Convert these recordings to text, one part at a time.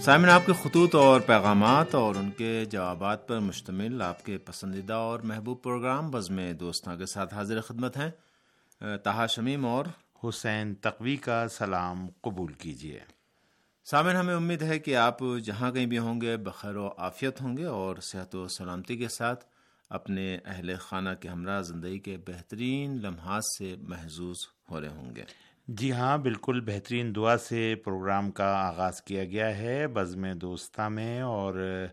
سامعین، آپ کے خطوط اور پیغامات اور ان کے جوابات پر مشتمل آپ کے پسندیدہ اور محبوب پروگرام بزم دوستاں کے ساتھ حاضر خدمت ہیں۔ طاہا شمیم اور حسین تقوی کا سلام قبول کیجیے۔ سامعین، ہمیں امید ہے کہ آپ جہاں کہیں بھی ہوں گے بخیر و عافیت ہوں گے اور صحت و سلامتی کے ساتھ اپنے اہل خانہ کے ہمراہ زندگی کے بہترین لمحات سے محظوظ ہو رہے ہوں گے۔ جی ہاں، بالکل بہترین دعا سے پروگرام کا آغاز کیا گیا ہے بزم دوستاں میں، اور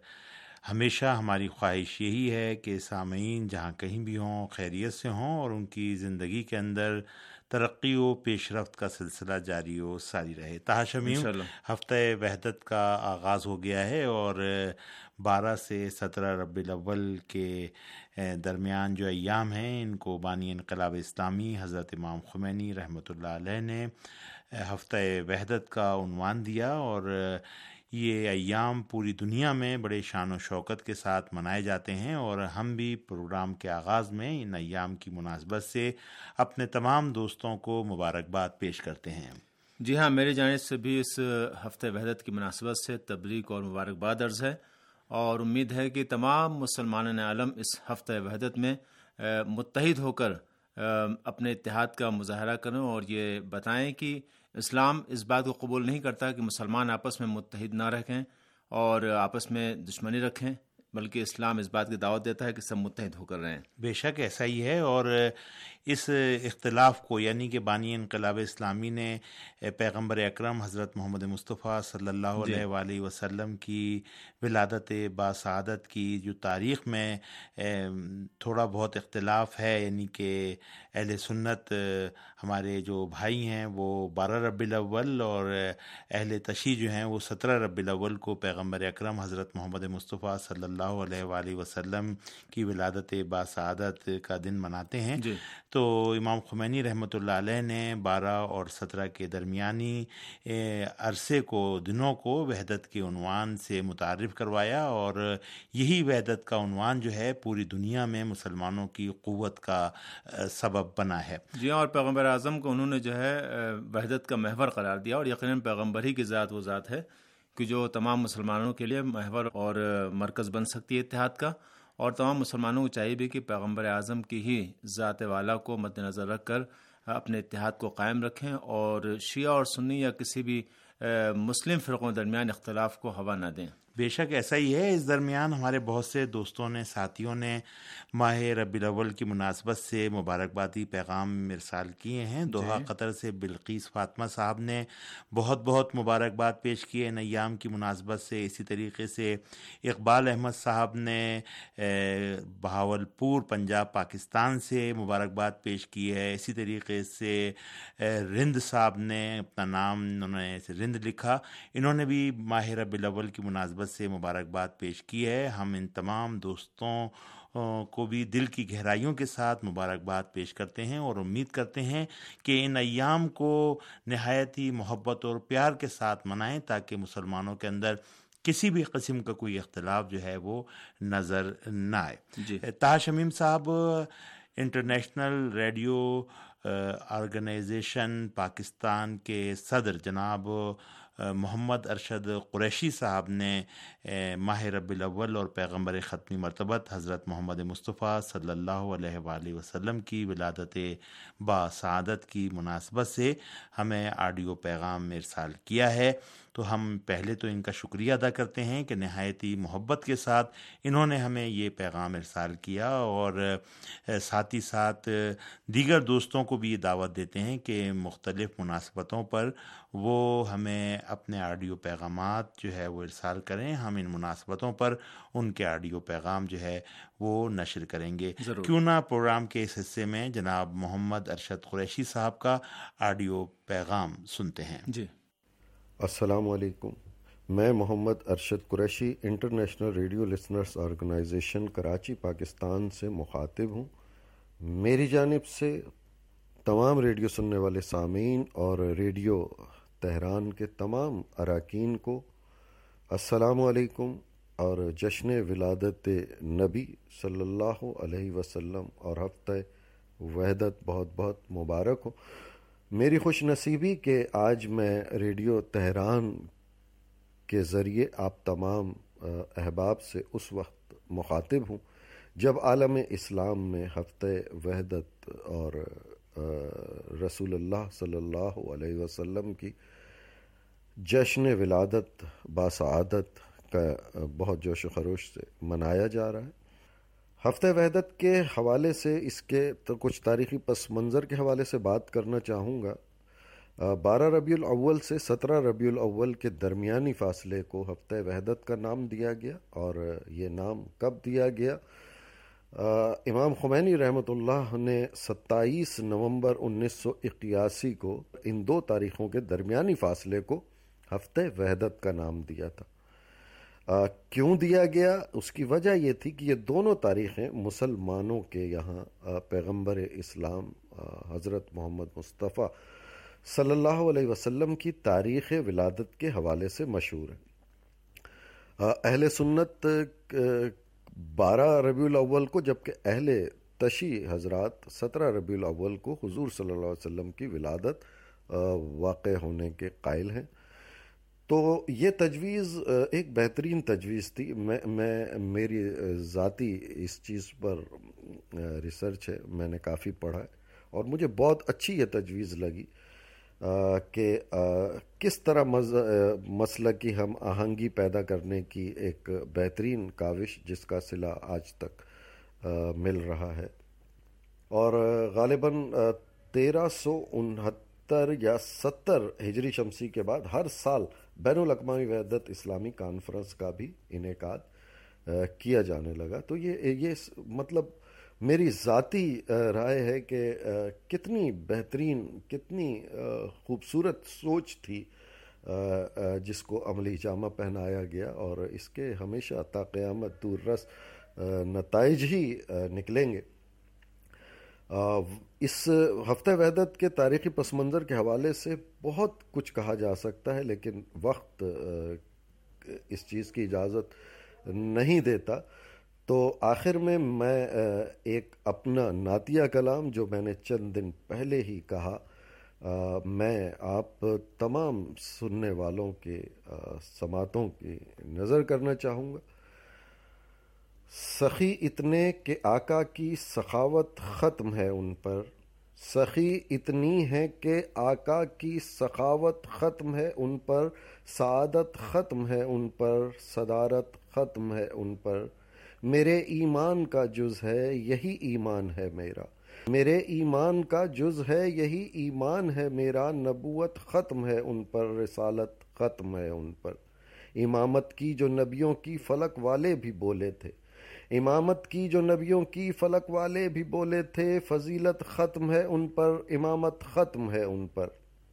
ہمیشہ ہماری خواہش یہی ہے کہ سامعین جہاں کہیں بھی ہوں خیریت سے ہوں اور ان کی زندگی کے اندر ترقی و پیش رفت کا سلسلہ جاری و ساری رہے۔ طاہا شمیم، انشاءاللہ ہفتہ وحدت کا آغاز ہو گیا ہے اور 12 سے 17 ربیع الاول کے درمیان جو ایام ہیں ان کو بانی انقلاب اسلامی حضرت امام خمینی رحمۃ اللہ علیہ نے ہفتہ وحدت کا عنوان دیا، اور یہ ایام پوری دنیا میں بڑے شان و شوکت کے ساتھ منائے جاتے ہیں، اور ہم بھی پروگرام کے آغاز میں ان ایام کی مناسبت سے اپنے تمام دوستوں کو مبارکباد پیش کرتے ہیں۔ جی ہاں، میری جانب سے بھی اس ہفتہ وحدت کی مناسبت سے تبریک اور مبارکباد عرض ہے، اور امید ہے کہ تمام مسلمانان عالم اس ہفتہ وحدت میں متحد ہو کر اپنے اتحاد کا مظاہرہ کریں اور یہ بتائیں کہ اسلام اس بات کو قبول نہیں کرتا کہ مسلمان آپس میں متحد نہ رکھیں اور آپس میں دشمنی رکھیں، بلکہ اسلام اس بات کی دعوت دیتا ہے کہ سب متحد ہو کر رہیں۔ بے شک ایسا ہی ہے، اور اس اختلاف کو یعنی کہ بانی انقلاب اسلامی نے پیغمبر اکرم حضرت محمد مصطفیٰ صلی اللہ علیہ وآلہ وسلم کی ولادت باسعادت کی جو تاریخ میں تھوڑا بہت اختلاف ہے، یعنی کہ اہل سنت ہمارے جو بھائی ہیں وہ 12 ربیع الاول اور اہل تشیع جو ہیں وہ 17 ربیع الاول کو پیغمبر اکرم حضرت محمد مصطفیٰ صلی اللہ علیہ وآلہ وسلم کی ولادت باسعادت کا دن مناتے ہیں۔ جی، تو امام خمینی رحمۃ اللہ علیہ نے 12 اور 17 کے درمیانی عرصے کو دنوں کو وحدت کے عنوان سے متعارف کروایا، اور یہی وحدت کا عنوان جو ہے پوری دنیا میں مسلمانوں کی قوت کا سبب بنا ہے۔ جی ہاں، اور پیغمبر اعظم کو انہوں نے جو ہے وحدت کا محور قرار دیا، اور یقیناً پیغمبر ہی کی ذات وہ ذات ہے کہ جو تمام مسلمانوں کے لیے محور اور مرکز بن سکتی ہے اتحاد کا، اور تمام مسلمانوں کو چاہیے بھی کہ پیغمبر اعظم کی ہی ذات والا کو مد نظر رکھ کر اپنے اتحاد کو قائم رکھیں اور شیعہ اور سنی یا کسی بھی مسلم فرقوں کے درمیان اختلاف کو ہوا نہ دیں۔ بے شک ایسا ہی ہے۔ اس درمیان ہمارے بہت سے دوستوں نے، ساتھیوں نے ماہ ربیع الاول کی مناسبت سے مبارکبادی پیغام ارسال کیے ہیں۔ دوحہ قطر سے بلقیس فاطمہ صاحب نے بہت بہت مبارکباد پیش کی ہے ان ایام کی مناسبت سے۔ اسی طریقے سے اقبال احمد صاحب نے بہاولپور پنجاب پاکستان سے مبارکباد پیش کی ہے۔ اسی طریقے سے رند صاحب نے اپنا نام انہوں نے رند لکھا، انہوں نے بھی ماہ ربیع الاول کی مناسبت سے مبارکباد پیش کی ہے۔ ہم ان تمام دوستوں کو بھی دل کی گہرائیوں کے ساتھ مبارکباد پیش کرتے ہیں اور امید کرتے ہیں کہ ان ایام کو نہایت ہی محبت اور پیار کے ساتھ منائیں تاکہ مسلمانوں کے اندر کسی بھی قسم کا کوئی اختلاف جو ہے وہ نظر نہ آئے۔ طاہا شمیم صاحب، انٹرنیشنل ریڈیو آرگنائزیشن پاکستان کے صدر جناب محمد ارشد قریشی صاحب نے ماہ ربیع الاول اور پیغمبر ختمی مرتبت حضرت محمد مصطفیٰ صلی اللہ علیہ وآلہ وسلم کی ولادت باسعادت کی مناسبت سے ہمیں آڈیو پیغام ارسال کیا ہے، تو ہم پہلے تو ان کا شکریہ ادا کرتے ہیں کہ نہایت ہی محبت کے ساتھ انہوں نے ہمیں یہ پیغام ارسال کیا، اور ساتھ ہی ساتھ دیگر دوستوں کو بھی یہ دعوت دیتے ہیں کہ مختلف مناسبتوں پر وہ ہمیں اپنے آڈیو پیغامات جو ہے وہ ارسال کریں۔ ہم ان مناسبتوں پر ان کے آڈیو پیغام جو ہے وہ نشر کریں گے۔ کیوں نہ پروگرام کے اس حصے میں جناب محمد ارشد قریشی صاحب کا آڈیو پیغام سنتے ہیں۔ جی، السلام علیکم، میں Muhammad Arshad Qureshi international radio listeners organisation Karachi Pakistan سے مخاطب ہوں۔ میری جانب سے تمام ریڈیو سننے والے سامعین اور ریڈیو تہران کے تمام اراکین کو السلام علیکم اور جشن ولادت نبی صلی اللہ علیہ وسلم اور ہفتہ وحدت بہت بہت مبارک ہو۔ میری خوش نصیبی کہ آج میں ریڈیو تہران کے ذریعے آپ تمام احباب سے اس وقت مخاطب ہوں جب عالم اسلام میں ہفتہ وحدت اور رسول اللہ صلی اللہ علیہ وسلم کی جشن ولادت باسعادت کا بہت جوش و خروش سے منایا جا رہا ہے۔ ہفتہ وحدت کے حوالے سے اس کے کچھ تاریخی پس منظر کے حوالے سے بات کرنا چاہوں گا۔ 12 ربیع الاول سے 17 ربیع الاول کے درمیانی فاصلے کو ہفتہ وحدت کا نام دیا گیا، اور یہ نام کب دیا گیا؟ امام خمینی رحمۃ اللہ نے 27 نومبر 1981 کو ان دو تاریخوں کے درمیانی فاصلے کو ہفتہ وحدت کا نام دیا تھا۔ کیوں دیا گیا؟ اس کی وجہ یہ تھی کہ یہ دونوں تاریخیں مسلمانوں کے یہاں پیغمبر اسلام حضرت محمد مصطفیٰ صلی اللہ علیہ وسلم کی تاریخ ولادت کے حوالے سے مشہور ہے۔ اہل سنت 12 ربیع الاول کو، جبکہ اہل تشیع حضرات 17 ربیع الاول کو حضور صلی اللہ علیہ وسلم کی ولادت واقع ہونے کے قائل ہیں۔ تو یہ تجویز ایک بہترین تجویز تھی۔ میری ذاتی اس چیز پر ریسرچ ہے، میں نے کافی پڑھا ہے، اور مجھے بہت اچھی یہ تجویز لگی کہ کس طرح مسلکی ہم آہنگی پیدا کرنے کی ایک بہترین کاوش جس کا صلہ آج تک مل رہا ہے۔ اور غالباً 1369 یا 70 ہجری شمسی کے بعد ہر سال بین الاقوامی وحدت اسلامی کانفرنس کا بھی انعقاد کیا جانے لگا۔ تو یہ مطلب میری ذاتی رائے ہے کہ کتنی بہترین، کتنی خوبصورت سوچ تھی جس کو عملی جامہ پہنایا گیا، اور اس کے ہمیشہ تا قیامت دور رس نتائج ہی نکلیں گے۔ اس ہفتہ وحدت کے تاریخی پس منظر کے حوالے سے بہت کچھ کہا جا سکتا ہے، لیکن وقت اس چیز کی اجازت نہیں دیتا۔ تو آخر میں ایک اپنا نعتیہ کلام جو میں نے چند دن پہلے ہی کہا، میں آپ تمام سننے والوں کے سماعتوں کی نظر کرنا چاہوں گا۔ سخی اتنے کہ آقا کی سخاوت ختم ہے ان پر، سخی اتنی ہے کہ آقا کی سخاوت ختم ہے ان پر، سعادت ختم ہے ان پر، صدارت ختم ہے ان پر، میرے ایمان کا جز ہے یہی ایمان ہے میرا، میرے ایمان کا جز ہے یہی ایمان ہے میرا، نبوت ختم ہے ان پر، رسالت ختم ہے ان پر، امامت کی جو نبیوں کی فلک والے بھی بولے تھے، امامت کی جو نبیوں کی فلک والے بھی بولے تھے، فضیلت ختم ہے ان پر، امامت ختم ہے ان پر،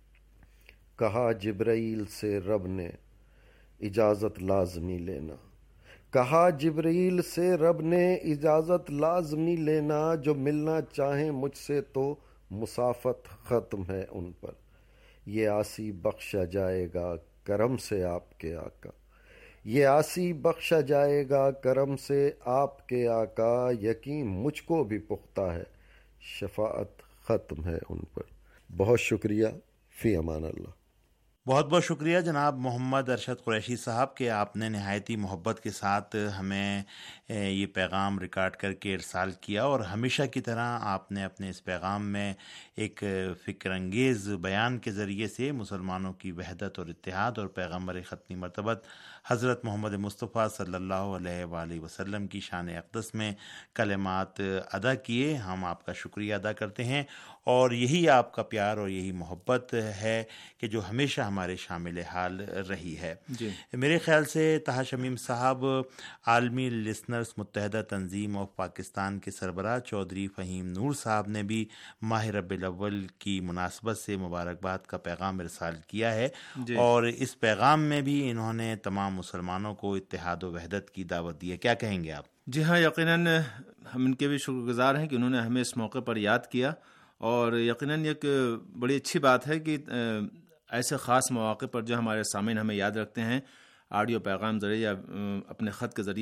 کہا جبرائیل سے رب نے اجازت لازمی لینا، کہا جبرائیل سے رب نے اجازت لازمی لینا، جو ملنا چاہیں مجھ سے تو مسافت ختم ہے ان پر، یہ آسی بخشا جائے گا کرم سے آپ کے آقا، یہ آسی بخشا جائے گا کرم سے آپ کے آقا، یقین مجھ کو بھی پختہ ہے شفاعت ختم ہے ان پر۔ بہت شکریہ، فی امان اللہ۔ بہت بہت شکریہ جناب محمد ارشد قریشی صاحب کہ آپ نے نہایتی محبت کے ساتھ ہمیں یہ پیغام ریکارڈ کر کے ارسال کیا، اور ہمیشہ کی طرح آپ نے اپنے اس پیغام میں ایک فکر انگیز بیان کے ذریعے سے مسلمانوں کی وحدت اور اتحاد اور پیغمبر ختمی مرتبت حضرت محمد مصطفیٰ صلی اللہ علیہ وآلہ وسلم کی شان اقدس میں کلمات ادا کیے۔ ہم آپ کا شکریہ ادا کرتے ہیں، اور یہی آپ کا پیار اور یہی محبت ہے کہ جو ہمیشہ ہمارے شامل حال رہی ہے۔ میرے خیال سے طاہر شمیم صاحب عالمی لسنرز متحدہ تنظیم آف پاکستان کے سربراہ چودھری فہیم نور صاحب نے بھی ماہ ربیع الاول کی مناسبت سے مبارکباد کا پیغام ارسال کیا ہے، اور اس پیغام میں بھی انہوں نے تمام مسلمانوں کو اتحاد و وحدت کی دعوت دی ہے۔ کیا کہیں گے آپ؟ جی ہاں، یقیناً ہم ان کے بھی شکر گزار ہیں کہ انہوں نے ہمیں اس موقع پر یاد کیا، اور یقیناً ایک بڑی اچھی بات ہے کہ ایسے خاص مواقع پر جو ہمارے سامعین ہمیں یاد رکھتے ہیں آڈیو پیغام ذریعے یا اپنے خط کے ذریعے،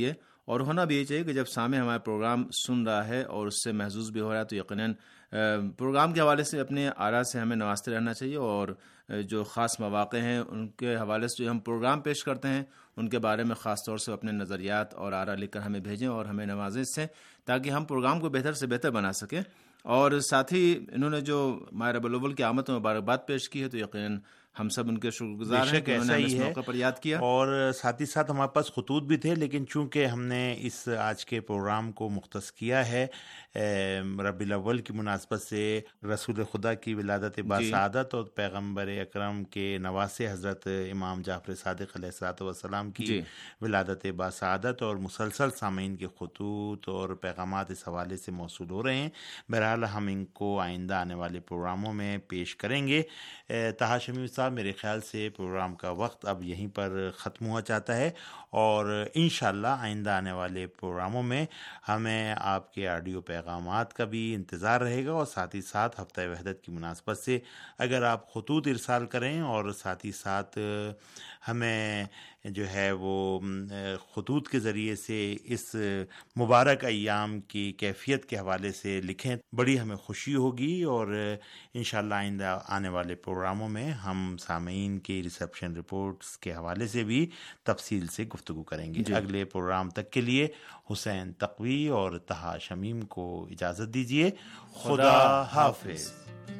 اور ہونا بھی یہ چاہیے کہ جب سامع ہمارا پروگرام سن رہا ہے اور اس سے محظوظ بھی ہو رہا ہے تو یقیناً پروگرام کے حوالے سے اپنے آراء سے ہمیں نوازتے رہنا چاہیے، اور جو خاص مواقع ہیں ان کے حوالے سے جو ہم پروگرام پیش کرتے ہیں ان کے بارے میں خاص طور سے اپنے نظریات اور آراء لکھ کر ہمیں بھیجیں اور ہمیں نوازیں اس سے، تاکہ ہم پروگرام کو بہتر سے بہتر بنا سکیں۔ اور ساتھ ہی انہوں نے جو ماہ ربیع الاول کی آمد میں مبارکباد پیش کی ہے تو یقیناً ہم سب ان کے شکر گزار ہیں کہ انہوں نے ہمیں اس موقع پر یاد کیا، اور ساتھ ہی ساتھ ہمارے پاس خطوط بھی تھے، لیکن چونکہ ہم نے اس آج کے پروگرام کو مختص کیا ہے ربیع الاول کی مناسبت سے رسول خدا کی ولادت باسعادت اور پیغمبر اکرم کے نواسے حضرت امام جعفر صادق علیہ الصلوۃ والسلام کی ولادت باسعادت، اور مسلسل سامعین کے خطوط اور پیغامات اس حوالے سے موصول ہو رہے ہیں۔ بہرحال ہم ان کو آئندہ آنے والے پروگراموں میں پیش کریں گے۔ طاہر شمیم صاحب، میرے خیال سے پروگرام کا وقت اب یہیں پر ختم ہوا چاہتا ہے، اور انشاءاللہ آئندہ آنے والے پروگراموں میں ہمیں آپ کے آڈیو پیغامات کا بھی انتظار رہے گا، اور ساتھ ہی ساتھ ہفتہ وحدت کی مناسبت سے اگر آپ خطوط ارسال کریں اور ساتھ ہی ساتھ ہمیں جو ہے وہ خطوط کے ذریعے سے اس مبارک ایام کی کیفیت کے حوالے سے لکھیں، بڑی ہمیں خوشی ہوگی، اور انشاءاللہ آئندہ آنے والے پروگراموں میں ہم سامعین کی ریسیپشن رپورٹس کے حوالے سے بھی تفصیل سے گفتگو کریں گے۔ اگلے پروگرام تک کے لیے حسین تقوی اور طہا شمیم کو اجازت دیجیے۔ خدا حافظ۔